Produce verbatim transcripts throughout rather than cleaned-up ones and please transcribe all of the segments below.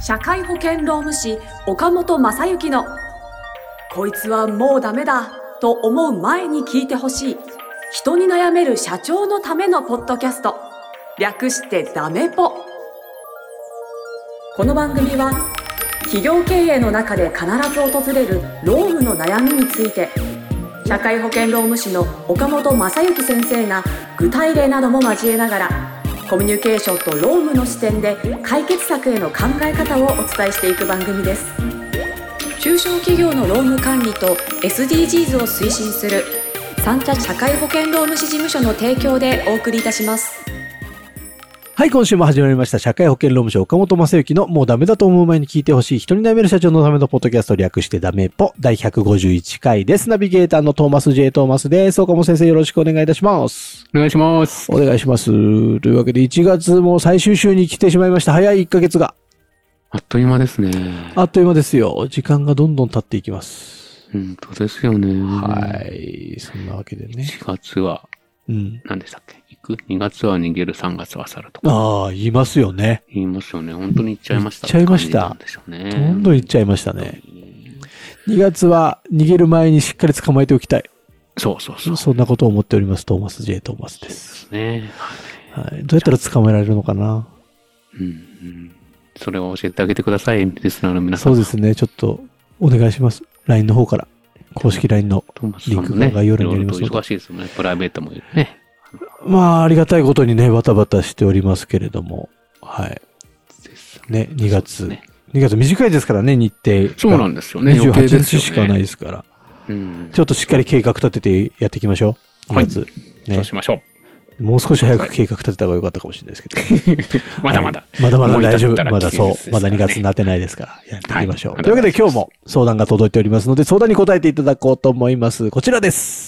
社会保険労務士岡本正幸のこいつはもうダメだと思う前に聞いてほしい人に悩める社長のためのポッドキャスト、略してダメポ。この番組は企業経営の中で必ず訪れる労務の悩みについて、社会保険労務士の岡本正幸先生が具体例なども交えながらコミュニケーションと労務の視点で解決策への考え方をお伝えしていく番組です。中小企業の労務管理と エスディージーズ を推進する三茶社会保険労務士事務所の提供でお送りいたします。 はい、今週も始まりました社会保険労務士岡本正幸のもうダメだと思う前に聞いてほしい人に悩める社長のためのポッドキャスト、略してダメポだいひゃくごじゅういっかいです。ナビゲーターのトーマス J トーマスです。岡本先生、よろしくお願いいたします。 お願いします。 お願いします。というわけでいちがつも最終週に来てしまいました。早いいっかげつがあっという間ですね。 あっという間ですよ。時間がどんどん経っていきます。 本当ですよね。 はい、そんなわけでね。 いちがつはうん何でしたっけ、行くにがつは逃げる、さんがつは去るとか。 ああ、言いますよね。 言いますよね。本当に行っちゃいました。 行っちゃいました。 なんでしょうね。 どんどん行っちゃいましたね。にがつは逃げる前にしっかり捕まえておきたい。 そうそうそう。 そんなことを思っております。トーマス J トーマスです。 そうですね。 はい。どうやったら捕まえられるのかな。 うん、うん。それを教えてあげてください、リスナーの皆さん。 そうですね。ちょっとお願いします。ライン の方から。公式 ライン のリンクが概要欄にありますので。 忙しいですよね。プライベートもね。 まあ、ありがたいことにね、バタバタしておりますけれども。はい。ね、にがつ。ね、にがつ短いですからね、日程。 そうなんですよね。 にじゅうはちにちしかないですから。 うん、 ちょっとしっかり計画立ててやっていきましょう。にがつ。 はい、 ね、 そうしましょう。もう少し早く計画立てた方が良かったかもしれないですけど、ね。 まだまだ、 はい。まだまだ大丈夫。 ね、 まだそう。まだにがつになってないですから。やっていきましょう。 はい、 というわけで今日も相談が届いておりますので、相談に答えていただこうと思います。こちらです。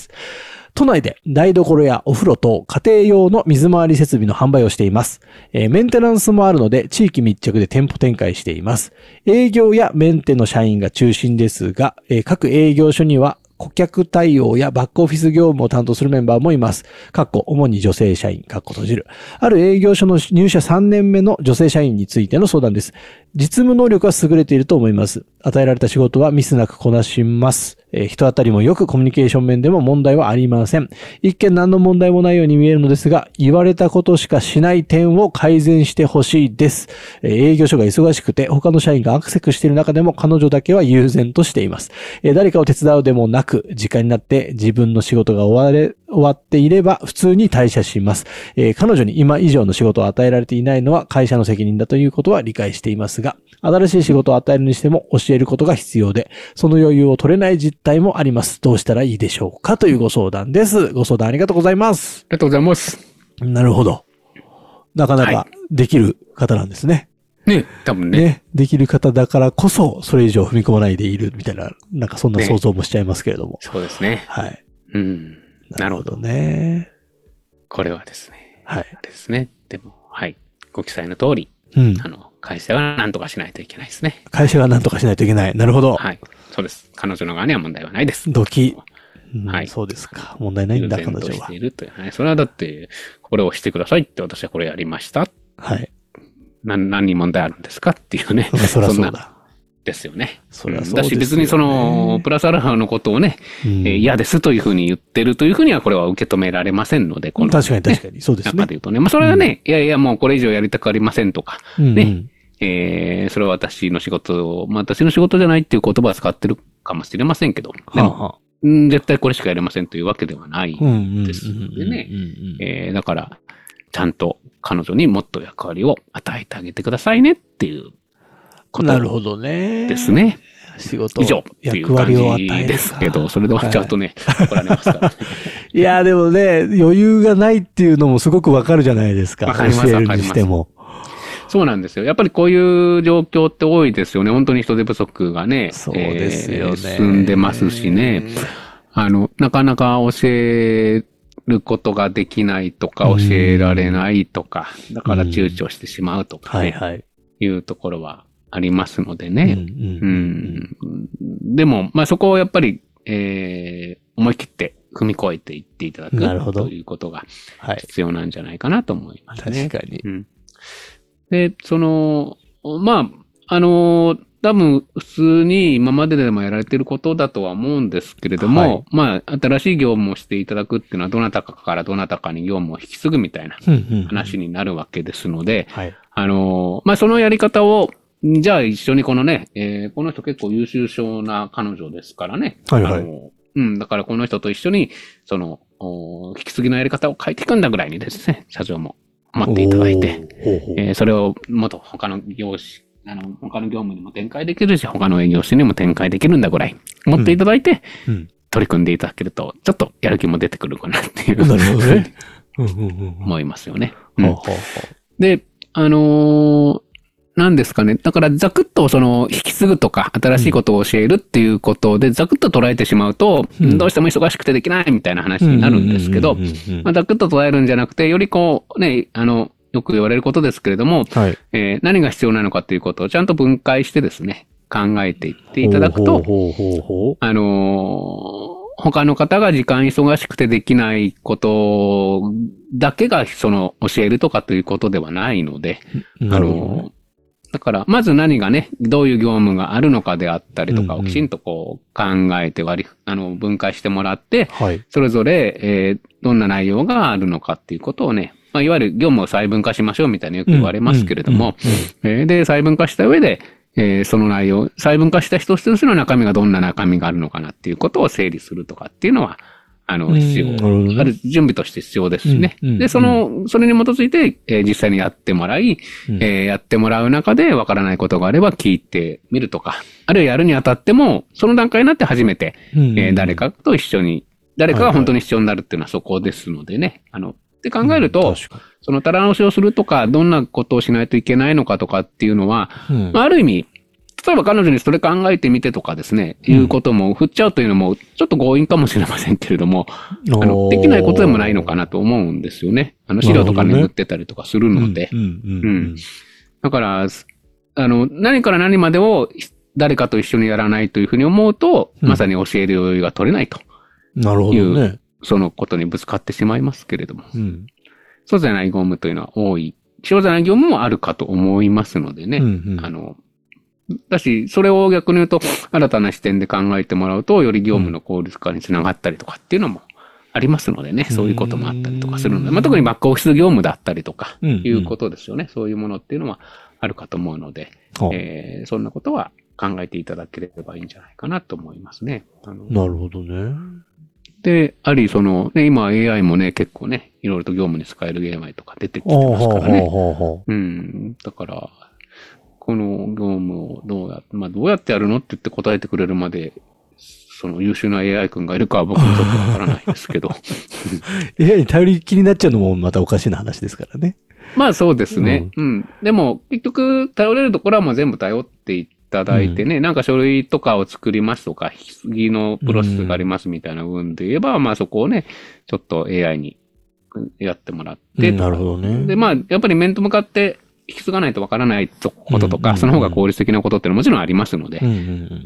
都内で台所やお風呂等家庭用の水回り設備の販売をしています。えー、メンテナンスもあるので地域密着で店舗展開しています。営業やメンテの社員が中心ですが、えー、各営業所には顧客対応やバックオフィス業務を担当するメンバーもいます。かっこ主に女性社員、かっこ閉じる。ある営業所の入社さんねんめの女性社員についての相談です。実務能力は優れていると思います。与えられた仕事はミスなくこなします。えー、人当たりもよくコミュニケーション面でも問題はありません。一見何の問題もないように見えるのですが、言われたことしかしない点を改善してほしいです。えー、営業所が忙しくて他の社員がアクセクしている中でも彼女だけは悠然としています。えー、誰かを手伝うでもなく、時間になって自分の仕事が終われ、終わっていれば普通に退社します。えー、彼女に今以上の仕事を与えられていないのは会社の責任だということは理解していますが、新しい仕事を与えるにしても教えることが必要で、その余裕を取れない実態もあります。どうしたらいいでしょうかというご相談です。ご相談ありがとうございます。 ありがとうございます。 なるほど。なかなかできる方なんですね。 はい、ね、多分ね。 ね、できる方だからこそ、それ以上踏み込まないでいるみたいな、なんかそんな想像もしちゃいますけれども。ね、 そうですね。 はい。 うん。なるほどね。 これはですね。 はい。 あれですね。でも、はい。ご記載の通り、 うん、 あの、会社が何とかしないといけないですね。 会社が何とかしないといけない。なるほど。 はい。そうです。彼女の側には問題はないです。 ドキ。うん、 はい。 そうですか。問題ないんだ、彼女は。 しているという。はい。それはだって、これをしてくださいって私はこれやりました。 はい。 何、何に問題あるんですかっていうね。 そりゃそうだ。 ですよね。 そりゃそうですよね。 だし別にその、プラスアルファのことをね、 うん、 えー、嫌ですというふうに言ってるというふうにはこれは受け止められませんので、この、ね、 確かに確かに。そうですね。 中で言うとね。まあそれはね、うん、いやいやもうこれ以上やりたくありませんとか、 うんうん、 ね。えー、それは私の仕事を、まあ私の仕事じゃないっていう言葉を使ってるかもしれませんけど、でも、はあはあ、うん、絶対これしかやれませんというわけではないですのでね。えー、だから、ちゃんと彼女にもっと役割を与えてあげてくださいねっていうことですね。 なるほどね。 ですね。 仕事以上っていう感じですけど、それで終わっちゃうとね、はい、怒られますから、ね。 いや、でもね、余裕がないっていうのもすごくわかるじゃないですか。 わかります、わかります。そうなんですよ。やっぱりこういう状況って多いですよね。本当に人手不足がね。 そうですよね。 えー、進んでますしね。あの、なかなか教えることができないとか、教えられないとか、だから躊躇してしまうとかね。はいはい。いうところはありますのでね。うん。でも、まあそこをやっぱり、えー、思い切って踏み越えていっていただくということが必要なんじゃないかなと思いますね。 確かに。 うんで、その、まあ、 あのー、多分普通に今まででもやられてることだとは思うんですけれども、はい、まあ、新しい業務をしていただくっていうのは、どなたかからどなたかに業務を引き継ぐみたいな話になるわけですので、はい、あのー、まあ、そのやり方を、じゃあ一緒にこのね、えー、この人結構優秀そうな彼女ですからね。はいはい。あのー、うん、だからこの人と一緒に、その、引き継ぎのやり方を変えていくんだぐらいにですね、社長も待っていただいて、えー、それをもっと他の業種、あの、他の業務にも展開できるし、他の営業種にも展開できるんだぐらい、持っていただいて、うんうん、取り組んでいただけると、ちょっとやる気も出てくるかなっていう。なるほどね。思いますよね。うん、で、あのー、何ですかね。だから、ざくっとその、引き継ぐとか、新しいことを教えるっていうことで、ざくっと捉えてしまうと、うん、どうしても忙しくてできないみたいな話になるんですけど、ざくっと捉えるんじゃなくて、よりこう、ね、あの、よく言われることですけれども、はい、えー、何が必要なのかということをちゃんと分解してですね、考えていっていただくと、あのー、他の方が時間忙しくてできないことだけがその教えるとかということではないので、あのー、だからまず何がね、どういう業務があるのかであったりとかをきちんとこう考えて割り、あの分解してもらって、はい、それぞれ、えー、どんな内容があるのかっていうことをね、まあ、いわゆる業務を細分化しましょうみたいによく言われますけれども、で、細分化した上で、えー、その内容、細分化した一つ一つの中身がどんな中身があるのかなっていうことを整理するとかっていうのは、あの、必要、ある準備として必要ですしね。で、その、それに基づいて、えー、実際にやってもらい、えー、やってもらう中でわからないことがあれば聞いてみるとか、あるいはやるにあたっても、その段階になって初めて、えー、誰かと一緒に、誰かが本当に必要になるっていうのはそこですのでね。あの、って考えると、うん、そのたら直しをするとか、どんなことをしないといけないのかとかっていうのは、うんまあ、ある意味、例えば彼女にそれ考えてみてとかですね、うん、いうことも振っちゃうというのも、ちょっと強引かもしれませんけれども、あの、できないことでもないのかなと思うんですよね。あの、資料とか眠ってたりとかするので。だから、あの、何から何までを誰かと一緒にやらないというふうに思うと、うん、まさに教える余裕が取れないと。なるほどね。そのことにぶつかってしまいますけれども。うん、そうじゃない業務というのは多い。そうじゃない業務もあるかと思いますのでね。うんうん、あの、だし、それを逆に言うと、新たな視点で考えてもらうと、より業務の効率化につながったりとかっていうのもありますのでね。そういうこともあったりとかするので。まあ、特にバックオフィス業務だったりとか、いうことですよね。うんうん、そういうものっていうのはあるかと思うので、えー、そんなことは考えていただければいいんじゃないかなと思いますね。あのなるほどね。 で、あり、その、ね、今 エーアイ もね、結構ね、いろいろと業務に使える エーアイ とか出てきてますからね。うん。だから、この業務をどうやって、まあどうやってやるのって言って答えてくれるまで、その優秀な エーアイ 君がいるかは僕もちょっとわからないですけど。 エーアイ に頼りきりになっちゃうのもまたおかしな話ですからね。 まあそうですね。うん。うん、でも、結局、頼れるところはもう全部頼っていいただいてね、うん、なんか書類とかを作りますとか、引き継ぎのプロセスがありますみたいな部分で言えば、うん、まあそこをね、ちょっと エーアイ にやってもらって、うん、 なるほどね。 で、まあ、やっぱり面と向かって引き継がないとわからないこととか、うん、その方が効率的なことっていうのはもちろんありますので、うんうんうん、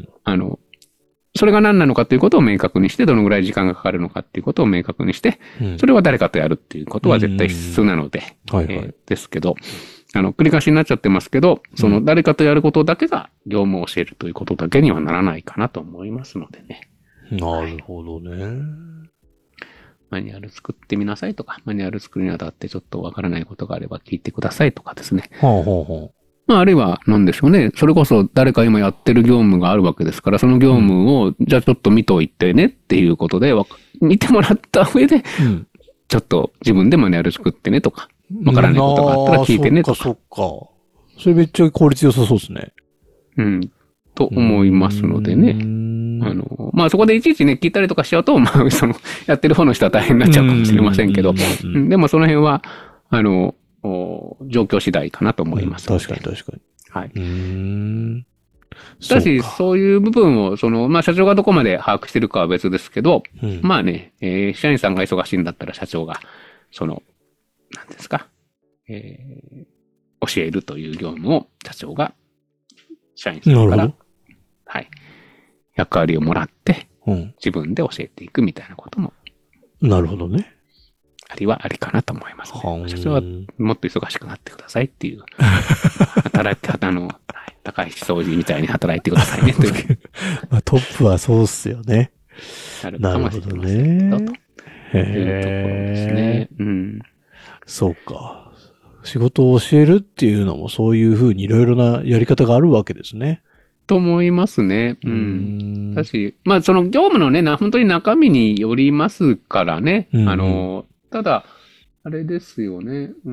あの、それが何なのかということを明確にして、どのぐらい時間がかかるのかっていうことを明確にして、うん、それは誰かとやるっていうことは絶対必須なので、ですけど、あの、繰り返しになっちゃってますけど、その誰かとやることだけが業務を教えるということだけにはならないかなと思いますのでね。 なるほどね。はい、 マニュアル作ってみなさいとか、マニュアル作るにあたってちょっとわからないことがあれば聞いてくださいとかですね。はあはあはあ、まあ、あるいは、なんでしょうね。それこそ誰か今やってる業務があるわけですから、その業務を、じゃあちょっと見といてねっていうことで、見てもらった上で、うん、ちょっと自分でマニュアル作ってねとか、わからないことがあったら聞いてねとか。 そっか、そっか。それめっちゃ効率良さそうですね。 うん。と思いますのでね。あの、まあ、そこでいちいちね、聞いたりとかしちゃうと、まあ、その、やってる方の人は大変になっちゃうかもしれませんけど、でもその辺は、あの、状況次第かなと思います、 うん。確かに確かに。 はい。うーんだし、そういう部分を、その、まあ、社長がどこまで把握してるかは別ですけど、うん、まあね、えー、社員さんが忙しいんだったら社長が、その、何ですか、えー、教えるという業務を社長が、社員さんから、はい、役割をもらって、うん、自分で教えていくみたいなことも。 なるほどね。 ありはありかなと思いますね。社長はもっと忙しくなってくださいっていう、働き方の、はい、 高橋総司みたいに働いてくださいねという。 まあ、トップはそうっすよね。 なるほどね。というところですね。うん。 そうか。仕事を教えるっていうのもそういうふうにいろいろなやり方があるわけですね。 と思いますね。うん。だし、まあその業務のね、本当に中身によりますからね。うん、あの、ただ、あれですよね。うん。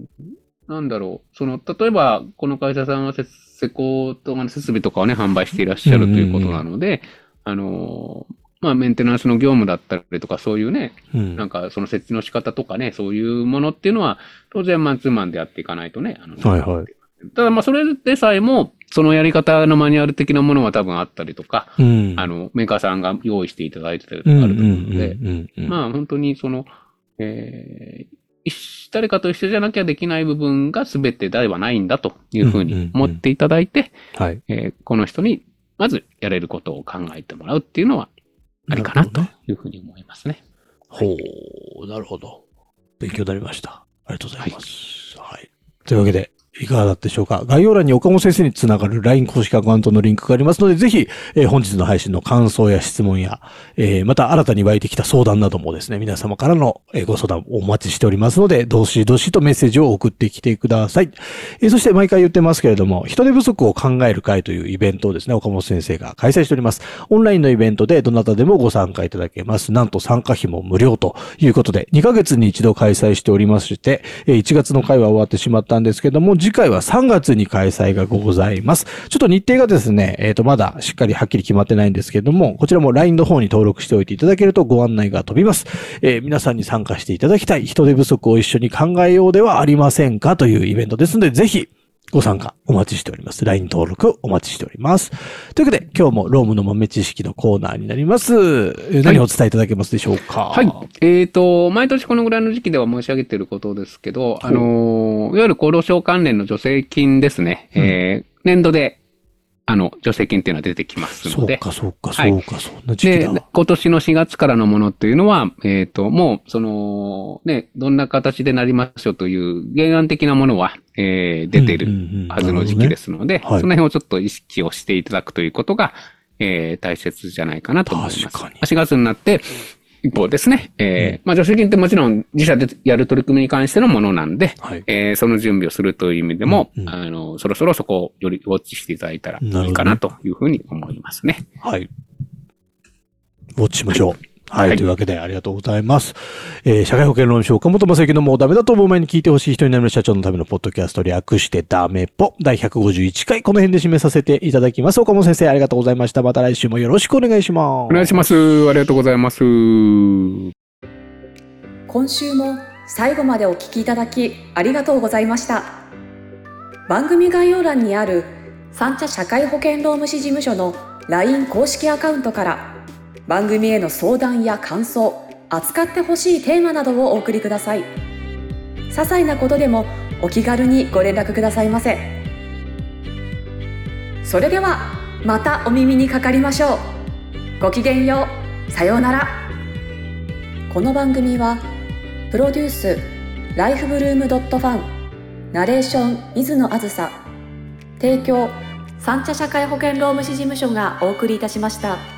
なんだろう。その、例えば、この会社さんは施工とかの設備とかをね、販売していらっしゃるということなので、あの、まあメンテナンスの業務だったりとか、そういうね、うん、なんかその設置の仕方とかね、そういうものっていうのは、当然マンツーマンでやっていかないとね。あのはいはい。 ただまあそれでさえも、そのやり方のマニュアル的なものは多分あったりとか、うん、あの、メーカーさんが用意していただいてたりとかあると思うので、まあ本当にその、えー、誰かと一緒じゃなきゃできない部分が全てではないんだというふうに思っていただいて、この人にまずやれることを考えてもらうっていうのはありかなというふうに思いますね。 ほう、なるほど。勉強になりました。ありがとうございます。はい。はい、というわけで、いかがだったでしょうか。概要欄に岡本先生につながる ライン 公式アカウントのリンクがありますので、ぜひ、えー、本日の配信の感想や質問や、えー、また新たに湧いてきた相談などもですね、皆様からのご相談をお待ちしておりますので、どしどしとメッセージを送ってきてください。えー、そして毎回言ってますけれども、人手不足を考える会というイベントをですね、岡本先生が開催しております。オンラインのイベントでどなたでもご参加いただけます。なんと参加費も無料ということで、にかげつに一度開催しておりまして、いちがつの会は終わってしまったんですけども、次回はさんがつに開催がございます。ちょっと日程がですね、えっと、まだしっかりはっきり決まってないんですけれども、こちらも ライン の方に登録しておいていただけるとご案内が飛びます。えー、皆さんに参加していただきたい人手不足を一緒に考えようではありませんかというイベントですので、ぜひご参加お待ちしております。ライン 登録お待ちしております。というわけで、今日もロームの豆知識のコーナーになります。何をお伝えいただけますでしょうか。 はい。えっと、毎年このぐらいの時期では申し上げていることですけど、あの、いわゆる厚労省関連の助成金ですね。うん、えー、年度で、あの、助成金っていうのは出てきますので。 そうか、そうか、そうか、はい、そんな時期だ。 で、今年のしがつからのものっていうのは、えっと、もう、その、ね、どんな形でなりましょうという原案的なものは、えー、出ているはずの時期ですので、その辺をちょっと意識をしていただくということが、えー、大切じゃないかなと思います。確かに。しがつになって、一方ですね、えー、まあ、助成金ってもちろん自社でやる取り組みに関してのものなんで、はい、えー、その準備をするという意味でも、うんうん、あの、そろそろそこをよりウォッチしていただいたらいいかなというふうに思いますね。 はい。ウォッチしましょう。はい。はい、というわけで、ありがとうございます。えー、社会保険労務士岡本正幸のもうダメだと思う前に聞いてほしい人になる社長のためのポッドキャスト略してダメポだいひゃくごじゅういっかい、この辺で締めさせていただきます。岡本先生、ありがとうございました。また来週もよろしくお願いします。 お願いします。ありがとうございます。 今週も最後までお聞きいただきありがとうございました。番組概要欄にある三茶社会保険労務士事務所の ライン 公式アカウントから番組への相談や感想、扱ってほしいテーマなどをお送りください。些細なことでもお気軽にご連絡くださいませ。それではまたお耳にかかりましょう。ごきげんよう。さようなら。この番組はプロデュースライフブルームドットファン、ナレーション水野あずさ、提供三茶社会保険労務士事務所がお送りいたしました。